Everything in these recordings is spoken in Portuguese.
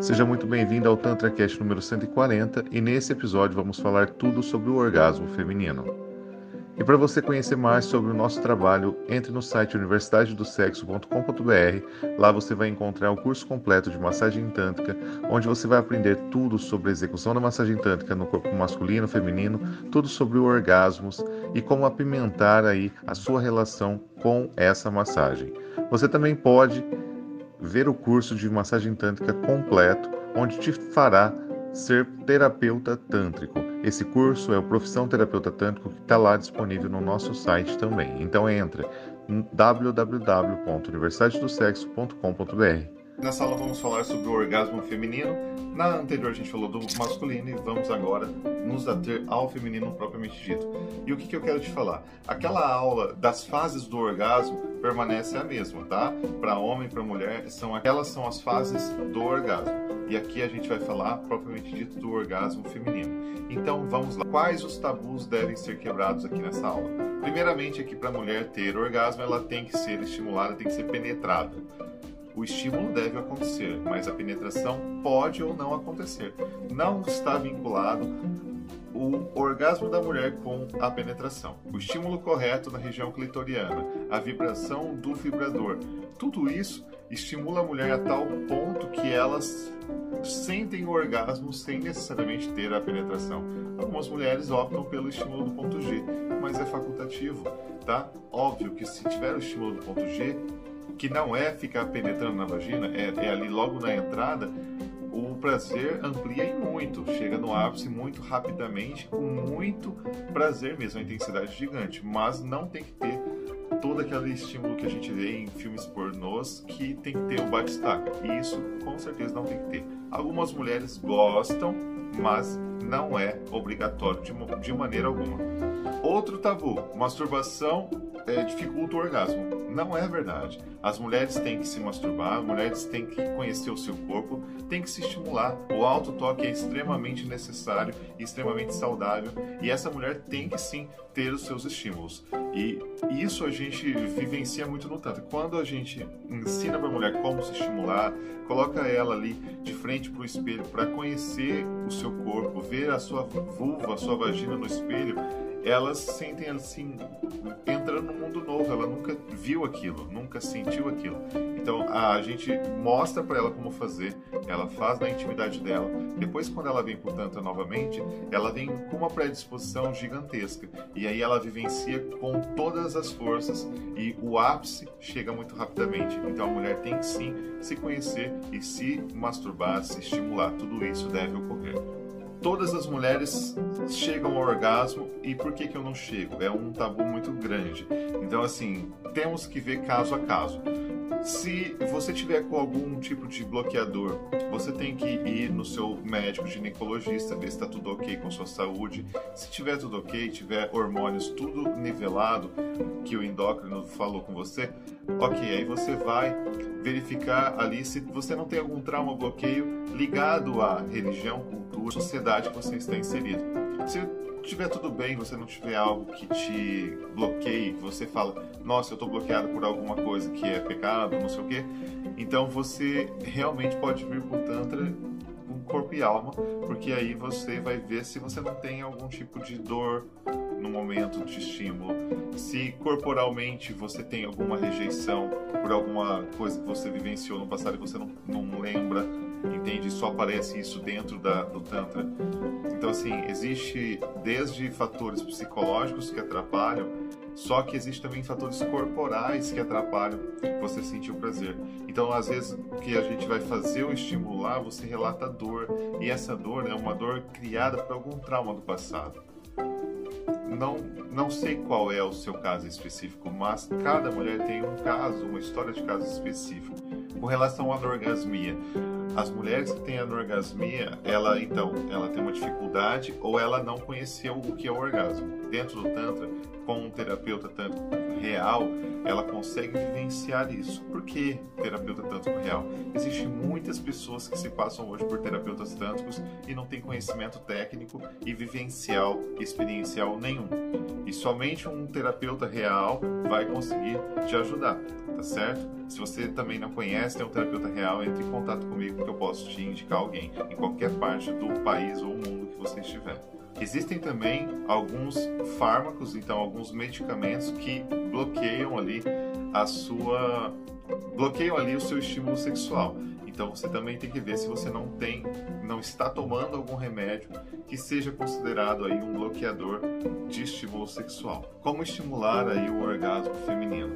Seja muito bem-vindo ao TantraCast número 140 e nesse episódio vamos falar tudo sobre o orgasmo feminino. E para você conhecer mais sobre o nosso trabalho, entre no site universidadedosexo.com.br. Lá você vai encontrar o curso completo de massagem tântrica, onde você vai aprender tudo sobre a execução da massagem tântrica no corpo masculino, feminino, tudo sobre orgasmos e como apimentar aí a sua relação com essa massagem. Você também pode ver o curso de massagem tântrica completo, onde te fará ser terapeuta tântrico. Esse curso é o Profissão Terapeuta Tântrico, que está lá disponível no nosso site também. Então entra em www.universidadedosexo.com.br. Nessa aula vamos falar sobre o orgasmo feminino. Na anterior a gente falou do masculino e vamos agora nos ater ao feminino propriamente dito. E o que eu quero te falar? Aquela aula das fases do orgasmo permanece a mesma, tá? Para homem e para mulher, aquelas são as fases do orgasmo. E aqui a gente vai falar propriamente dito do orgasmo feminino. Então vamos lá. Quais os tabus devem ser quebrados aqui nessa aula? Primeiramente, aqui para a mulher ter orgasmo, ela tem que ser estimulada, tem que ser penetrada. O estímulo deve acontecer, mas a penetração pode ou não acontecer. Não está vinculado o orgasmo da mulher com a penetração. O estímulo correto na região clitoriana, a vibração do vibrador, tudo isso estimula a mulher a tal ponto que elas sentem o orgasmo sem necessariamente ter a penetração. Algumas mulheres optam pelo estímulo do ponto G, mas é facultativo, tá? Óbvio que se tiver o estímulo do ponto G, que não é ficar penetrando na vagina, é ali logo na entrada, o prazer amplia e muito, chega no ápice muito rapidamente, com muito prazer mesmo, a intensidade gigante, mas não tem que ter todo aquele estímulo que a gente vê em filmes pornôs, que tem que ter o batistaca, e isso com certeza não tem que ter. Algumas mulheres gostam, mas não é obrigatório de maneira alguma. Outro tabu, masturbação dificulta o orgasmo. Não é verdade. As mulheres têm que se masturbar, as mulheres têm que conhecer o seu corpo, têm que se estimular. O autotoque é extremamente necessário e extremamente saudável, e essa mulher tem que sim ter os seus estímulos. E isso a gente vivencia muito no Tantra. Quando a gente ensina para a mulher como se estimular, coloca ela ali de frente para o espelho para conhecer o seu corpo, ver a sua vulva, a sua vagina no espelho, elas sentem assim, entrando num mundo novo. Ela nunca viu aquilo, nunca sentiu aquilo. Então a gente mostra para ela como fazer, ela faz na intimidade dela. Depois, quando ela vem pro Tantra novamente, ela vem com uma predisposição gigantesca. E aí ela vivencia com todas as forças e o ápice chega muito rapidamente. Então a mulher tem que sim se conhecer e se masturbar, se estimular. Tudo isso deve ocorrer. Todas as mulheres chegam ao orgasmo, e por que eu não chego? É um tabu muito grande. Então, assim, temos que ver caso a caso. Se você tiver com algum tipo de bloqueador, você tem que ir no seu médico ginecologista, ver se está tudo ok com sua saúde. Se tiver tudo ok, tiver hormônios tudo nivelado, que o endócrino falou com você, ok, aí você vai verificar ali se você não tem algum trauma, bloqueio ligado à religião, cultura, sociedade que você está inserido. Se tiver tudo bem, você não tiver algo que te bloqueie, você fala, nossa, eu estou bloqueado por alguma coisa que é pecado, não sei o quê, então você realmente pode vir para o Tantra com corpo e alma, porque aí você vai ver se você não tem algum tipo de dor no momento de estímulo, se corporalmente você tem alguma rejeição por alguma coisa que você vivenciou no passado e você não lembra, entende? Só aparece isso dentro do Tantra. Então, assim, existe desde fatores psicológicos que atrapalham, só que existe também fatores corporais que atrapalham você sentir o prazer. Então, às vezes, que a gente vai fazer o estímulo lá, você relata dor, e essa dor é uma dor criada por algum trauma do passado. Não sei qual é o seu caso específico, mas cada mulher tem um caso, uma história de caso específico. Com relação à anorgasmia, as mulheres que têm anorgasmia, ela tem uma dificuldade ou ela não conhecia o que é o orgasmo. Dentro do Tantra, com um terapeuta tântrico real, ela consegue vivenciar isso. Por que terapeuta tântrico real? Existem muitas pessoas que se passam hoje por terapeutas tântricos e não têm conhecimento técnico e vivencial, experiencial nenhum. E somente um terapeuta real vai conseguir te ajudar, tá certo? Se você também não conhece, tem um terapeuta real, entre em contato comigo que eu posso te indicar alguém em qualquer parte do país ou mundo que você estiver. Existem também alguns fármacos, então alguns medicamentos que bloqueiam ali o seu estímulo sexual. Então você também tem que ver se você não está tomando algum remédio que seja considerado aí um bloqueador de estímulo sexual. Como estimular aí o orgasmo feminino?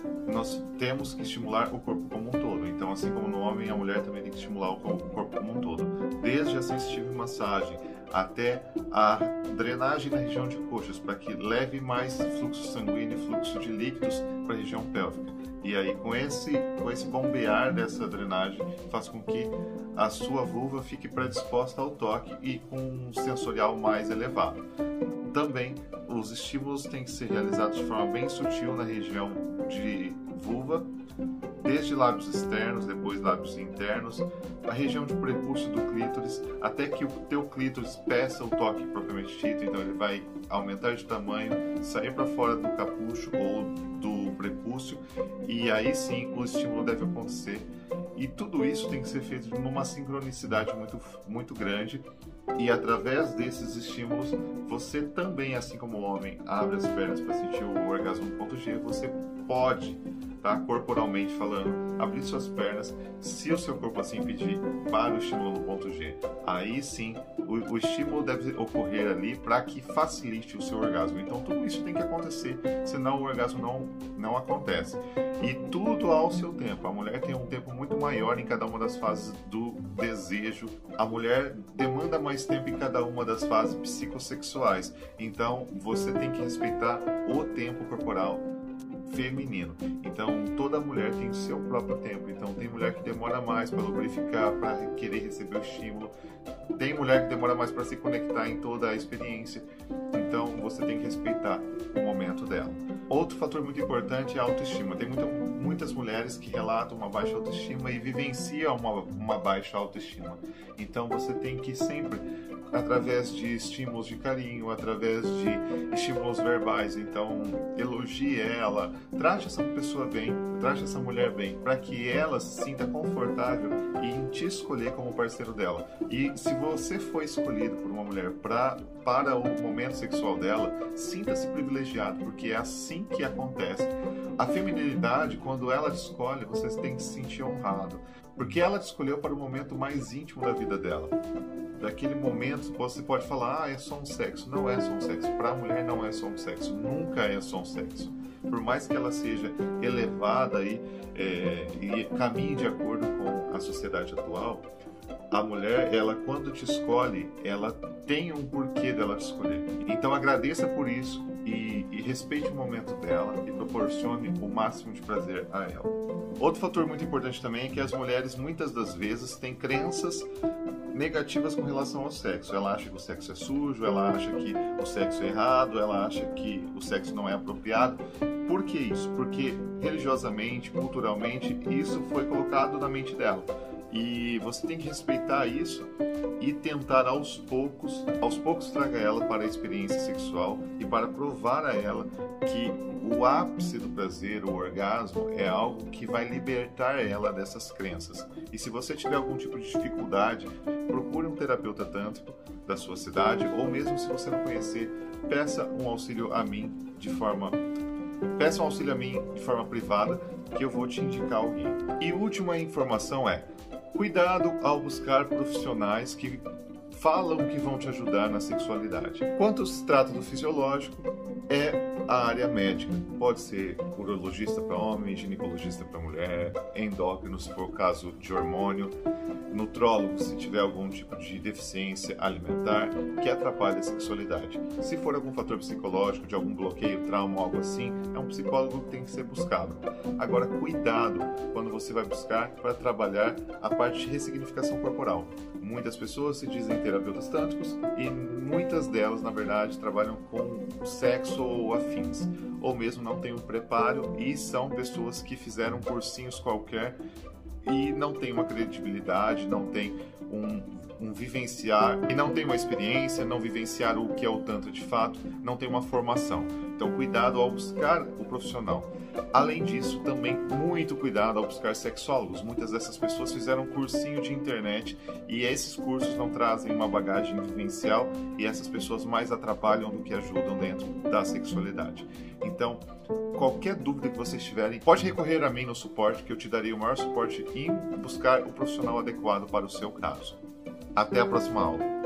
Nós temos que estimular o corpo como um todo. Então, assim como no homem, a mulher também tem que estimular o corpo como um todo. Desde a sensitive massagem até a drenagem na região de coxas, para que leve mais fluxo sanguíneo e fluxo de líquidos para a região pélvica. E aí, com esse bombear dessa drenagem, faz com que a sua vulva fique predisposta ao toque e com um sensorial mais elevado. Também, os estímulos têm que ser realizados de forma bem sutil na região de vulva, desde lábios externos, depois lábios internos, a região de prepúcio do clítoris, até que o teu clítoris peça o toque propriamente dito. Então ele vai aumentar de tamanho, sair para fora do capucho ou do prepúcio, e aí sim o estímulo deve acontecer. E tudo isso tem que ser feito numa sincronicidade muito grande. E através desses estímulos, você também, assim como o homem, abre as pernas para sentir o orgasmo no ponto G, você pode, tá, corporalmente falando, abrir suas pernas, se o seu corpo assim pedir, para o estímulo no ponto G. Aí sim, o estímulo deve ocorrer ali para que facilite o seu orgasmo. Então tudo isso tem que acontecer, senão o orgasmo não acontece. E tudo ao seu tempo. A mulher tem um tempo muito maior em cada uma das fases do desejo. A mulher demanda mais tempo em cada uma das fases psicossexuais. Então você tem que respeitar o tempo corporal feminino. Então toda mulher tem o seu próprio tempo. Então tem mulher que demora mais para lubrificar, para querer receber o estímulo. Tem mulher que demora mais para se conectar em toda a experiência. Então você tem que respeitar o momento dela. Outro fator muito importante é a autoestima. Tem muitas mulheres que relatam uma baixa autoestima e vivenciam uma baixa autoestima. Então você tem que sempre, através de estímulos de carinho, através de estímulos verbais, então elogie ela, trate essa pessoa bem, trate essa mulher bem, para que ela se sinta confortável em te escolher como parceiro dela. E se você foi escolhido por uma mulher para o momento sexual dela, sinta-se privilegiado, porque é assim que acontece. A feminilidade, quando ela te escolhe, você tem que se sentir honrado, porque ela te escolheu para o momento mais íntimo da vida dela. Daquele momento, você pode falar, é só um sexo. Não é só um sexo. Para a mulher não é só um sexo. Nunca é só um sexo. Por mais que ela seja elevada e caminhe de acordo com a sociedade atual, a mulher, ela quando te escolhe, ela tem um porquê dela te escolher. Então agradeça por isso e respeite o momento dela e proporcione o máximo de prazer a ela. Outro fator muito importante também é que as mulheres muitas das vezes têm crenças negativas com relação ao sexo. Ela acha que o sexo é sujo, ela acha que o sexo é errado, ela acha que o sexo não é apropriado. Por que isso? Porque religiosamente, culturalmente, isso foi colocado na mente dela. E você tem que respeitar isso e tentar aos poucos traga ela para a experiência sexual e para provar a ela que o ápice do prazer, o orgasmo, é algo que vai libertar ela dessas crenças. E se você tiver algum tipo de dificuldade, procure um terapeuta tântrico da sua cidade, ou mesmo se você não conhecer, peça um auxílio a mim de forma privada, que eu vou te indicar alguém. E última informação é: cuidado ao buscar profissionais que falam que vão te ajudar na sexualidade. Quanto se trata do fisiológico, é a área médica. Pode ser urologista para homem, ginecologista para mulher, endócrino se for o caso de hormônio, nutrólogo se tiver algum tipo de deficiência alimentar que atrapalhe a sexualidade. Se for algum fator psicológico, de algum bloqueio, trauma ou algo assim, é um psicólogo que tem que ser buscado. Agora, cuidado quando você vai buscar para trabalhar a parte de ressignificação corporal. Muitas pessoas se dizem terapeutas tântricos e muitas delas, na verdade, trabalham com sexo ou afins, ou mesmo não têm um preparo e são pessoas que fizeram cursinhos qualquer e não tem uma credibilidade, não tem um vivenciar, e não tem uma experiência, não vivenciar o que é o tantra de fato, não tem uma formação. Então, cuidado ao buscar o profissional. Além disso, também muito cuidado ao buscar sexólogos. Muitas dessas pessoas fizeram um cursinho de internet e esses cursos não trazem uma bagagem vivencial e essas pessoas mais atrapalham do que ajudam dentro da sexualidade. Então, qualquer dúvida que vocês tiverem, pode recorrer a mim no suporte, que eu te darei o maior suporte em buscar o profissional adequado para o seu caso. Até a próxima aula.